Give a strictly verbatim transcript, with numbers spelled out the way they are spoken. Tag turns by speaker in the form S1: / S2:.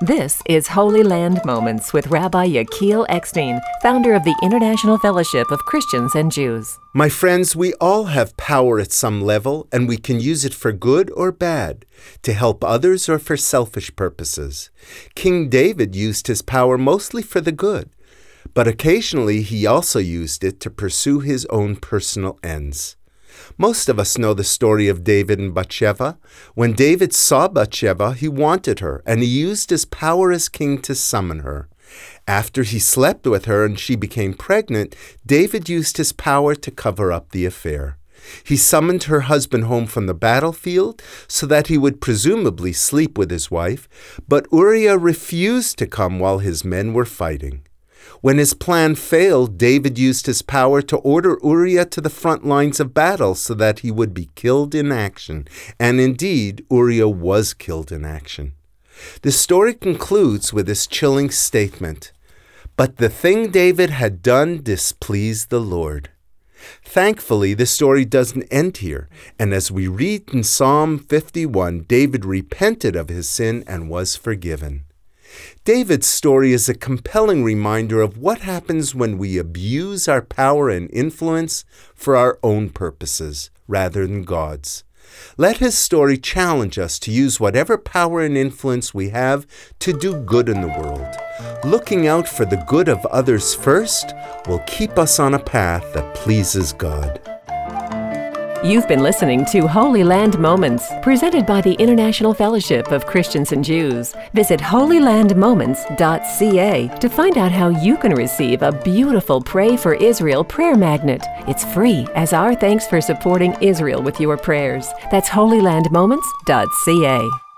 S1: This is Holy Land Moments with Rabbi Yechiel Eckstein, founder of the International Fellowship of Christians and Jews.
S2: My friends, we all have power at some level, and we can use it for good or bad, to help others or for selfish purposes. King David used his power mostly for the good, but occasionally he also used it to pursue his own personal ends. Most of us know the story of David and Bathsheba. When David saw Bathsheba, he wanted her, and he used his power as king to summon her. After he slept with her and she became pregnant, David used his power to cover up the affair. He summoned her husband home from the battlefield so that he would presumably sleep with his wife, but Uriah refused to come while his men were fighting. When his plan failed, David used his power to order Uriah to the front lines of battle so that he would be killed in action. And indeed, Uriah was killed in action. The story concludes with this chilling statement, "But the thing David had done displeased the Lord." Thankfully, the story doesn't end here, and as we read in Psalm fifty-one, David repented of his sin and was forgiven. David's story is a compelling reminder of what happens when we abuse our power and influence for our own purposes rather than God's. Let his story challenge us to use whatever power and influence we have to do good in the world. Looking out for the good of others first will keep us on a path that pleases God.
S1: You've been listening to Holy Land Moments, presented by the International Fellowship of Christians and Jews. Visit holy land moments dot c a to find out how you can receive a beautiful Pray for Israel prayer magnet. It's free as our thanks for supporting Israel with your prayers. That's holy land moments dot c a.